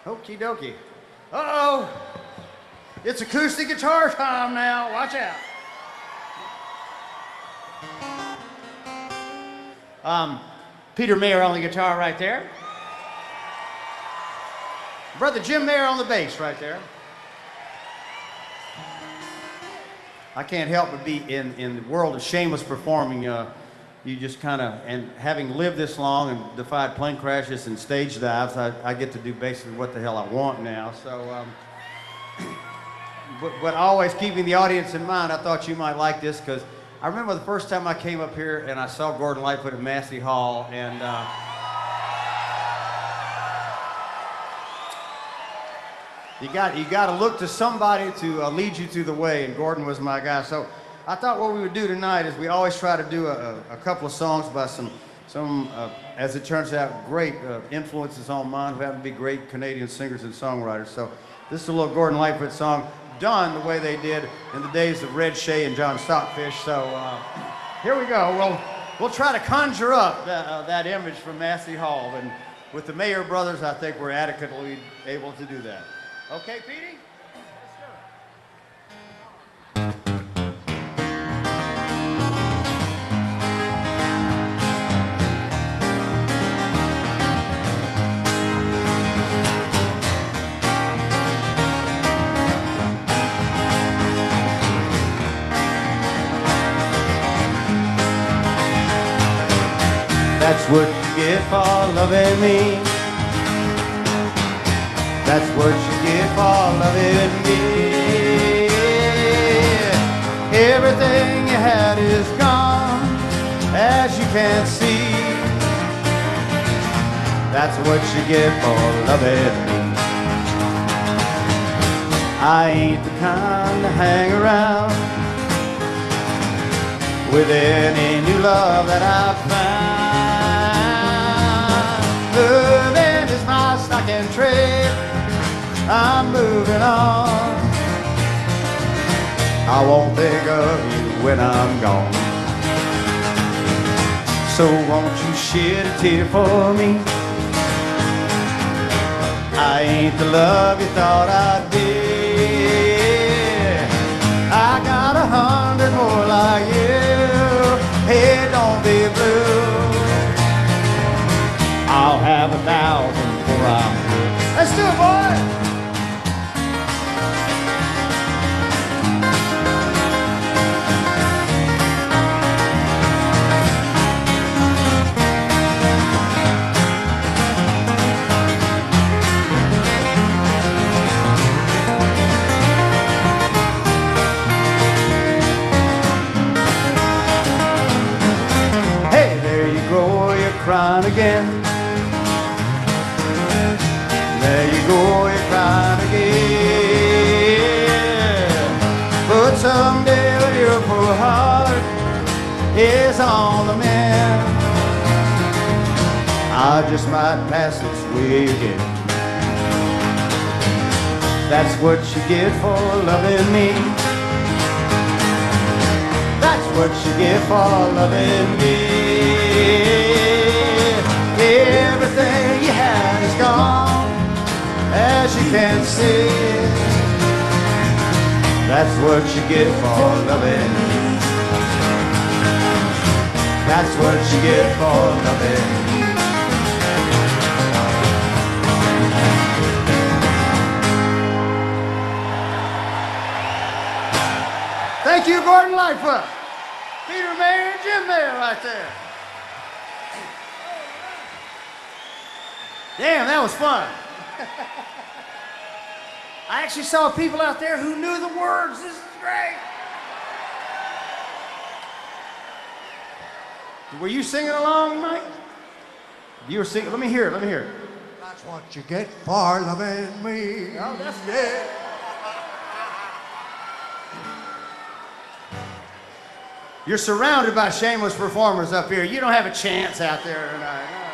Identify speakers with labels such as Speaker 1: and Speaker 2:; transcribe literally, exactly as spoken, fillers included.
Speaker 1: Okie dokie. Uh-oh. It's acoustic guitar time now. Watch out. Um, Peter Mayer on the guitar right there. Brother Jim Mayer on the bass right there. I can't help but be in, in the world of shameless performing. Uh, you just kind of, and having lived this long and defied plane crashes and stage dives, I, I get to do basically what the hell I want now. So, um, but, but always keeping the audience in mind, I thought you might like this because I remember the first time I came up here and I saw Gordon Lightfoot at Massey Hall, and uh, you got you got to look to somebody to uh, lead you through the way, and Gordon was my guy. So I thought what we would do tonight is we always try to do a, a couple of songs by some some uh, as it turns out great uh, influences on mine who happen to be great Canadian singers and songwriters. So this is a little Gordon Lightfoot song done the way they did in the days of Red Shea and John Stockfish. So uh, here we go. We'll, we'll try to conjure up that, uh, that image from Massey Hall. And with the Mayer brothers, I think we're adequately able to do that. Okay, Petey? That's what you get for loving me. That's what you get for loving me. Everything you had is gone, as you can see. That's what you get for loving me. I ain't the kind to hang around with any new love that I've found. Loving is my stock and trade. I'm moving on. I won't think of you when I'm gone. So won't you shed a tear for me? I ain't the love you thought I'd be. I got a hundred more like you. Hey, don't be blue. I'll have a thousand before I'm through. Let's do it, boy! Hey, there you go, you're crying again. There you go, you're crying again. But someday when your poor heart is on the mend, I just might pass this way again. That's what you get for loving me. That's what you get for loving me. Everything you had is gone, as you can see. That's what you get for loving me. That's what you get for loving me. Thank you, Gordon Lightfoot. Peter Mayer and Jim Mayer right there. Damn, that was fun. I actually saw people out there who knew the words. This is great. Were you singing along, Mike? You were singing. Let me hear it. Let me hear it.
Speaker 2: That's what you get for loving me.
Speaker 1: Oh, that's
Speaker 2: yeah.
Speaker 1: You're surrounded by shameless performers up here. You don't have a chance out there tonight.